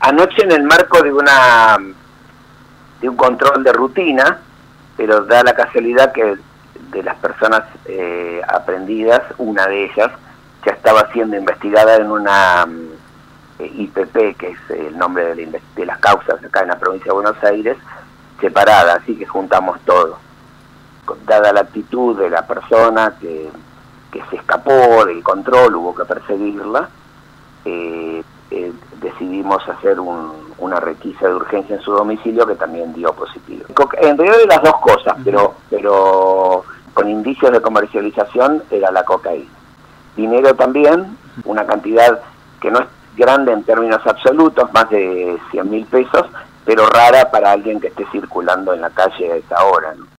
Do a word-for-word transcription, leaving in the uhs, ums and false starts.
Anoche, en el marco de una de un control de rutina, pero da la casualidad que de las personas eh, aprendidas, una de ellas ya estaba siendo investigada en una eh, I P P, que es el nombre de, la, de las causas acá en la provincia de Buenos Aires, separada, así que juntamos todo. Dada la actitud de la persona que, que se escapó del control, hubo que perseguirla, eh, eh, decidimos hacer un, una requisa de urgencia en su domicilio, que también dio positivo. En realidad de las dos cosas, uh-huh. pero, pero con indicios de comercialización era la cocaína. Dinero también, una cantidad que no es grande en términos absolutos, más de cien mil pesos, pero rara para alguien que esté circulando en la calle a esa hora, ¿no?